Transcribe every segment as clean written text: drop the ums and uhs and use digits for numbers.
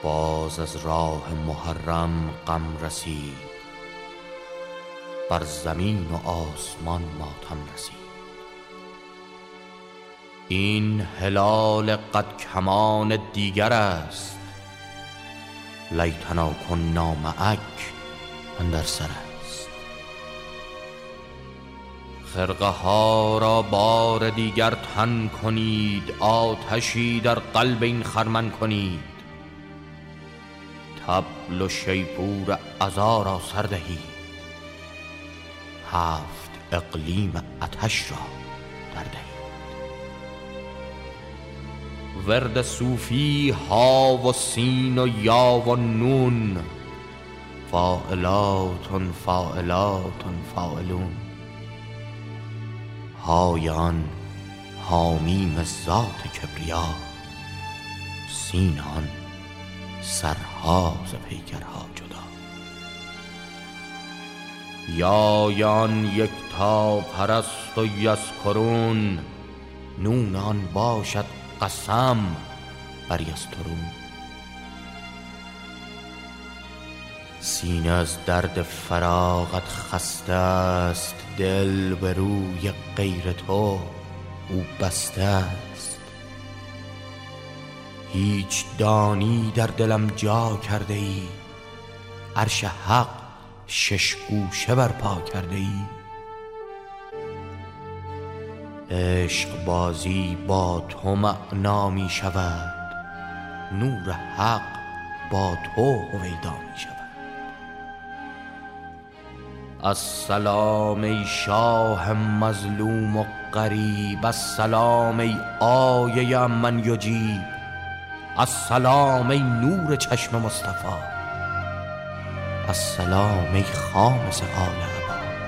باز از راه محرم غم رسید، بر زمین و آسمان ماتم رسید. این هلال قد کمان دیگر است، لیتنا کنا معک اندر سر است. خرقه ها را بار دیگر تن کنید، آتشی در قلب این خرمن کنید. طبل و شیپور عزا را سر دهید، هفت اقلیم آتش را در دهید. ورد صوفی ها و سین و یا و نون، فاعلاتن فاعلاتن فاعلون. های آن حامیم ذات کبریا، سین آن سرها ز پیکرها جدا. یایان یکتا پرست و یذکرون، نون آن باشد قسم بر یسترون. سینه از درد فراقت خسته است، دل به روی غیر تو او بسته است. هیچ دانی در دلم جا کرده ای، عرش حق شش گوشه برپا کرده ای. عشق بازی با تو معنا می شود، نور حق با تو هویدا می شود. السلام ای شاه مظلوم و غریب، السلام ای آیه من یجیب، السلام ای نور چشم مصطفی، السلام ای خامس آل عبا.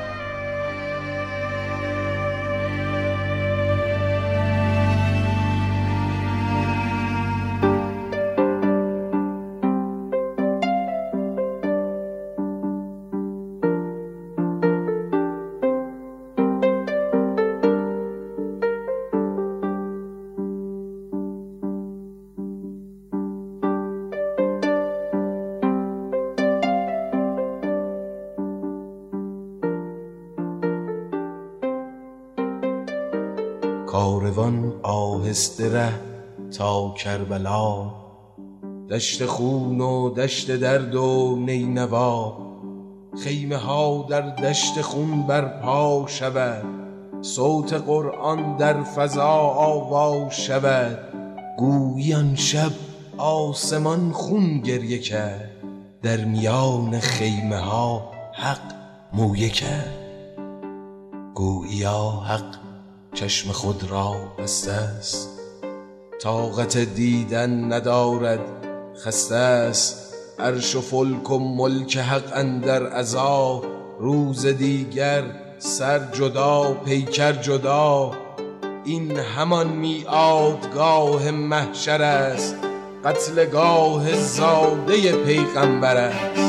کاروان آهسته ره تا کربلا، دشت خون و دشت درد و نینوا. خیمه ها در دشت خون برپا شود، صوت قرآن در فضا آوا شود. گویی آن شب آسمان خون گریه کرد، در میان خیمه ها حق مویه کرد. گوییا حق چشم خود را بسته است، طاقت دیدن ندارد خسته است. عرش و فلک و ملک حق اندر عزا، روز دیگر سر جدا پیکر جدا. این همان میعادگاه محشر است، قتلگاه زاده پیغمبر است.